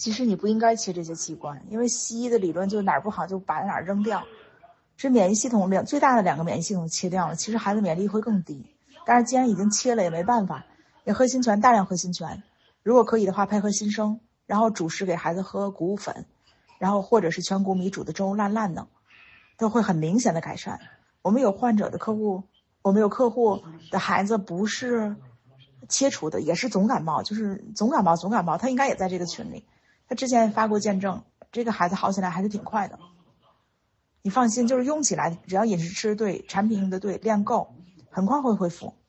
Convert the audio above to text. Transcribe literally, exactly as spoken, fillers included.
其实你不应该切这些器官，因为西医的理论就是哪儿不好就把哪儿扔掉。这免疫系统两最大的两个免疫系统切掉了，其实孩子免疫力会更低。但是既然已经切了也没办法，也喝新泉，大量喝新泉，如果可以的话配合新生，然后主食给孩子喝谷物粉，然后或者是全谷米煮的粥烂烂的，都会很明显的改善。我们有患者的客户，我们有客户的孩子不是切除的，也是总感冒，就是总感冒总感冒，他应该也在这个群里，他之前发过见证，这个孩子好起来还是挺快的。你放心，就是用起来，只要饮食吃对，产品用的对，量够，很快会恢复。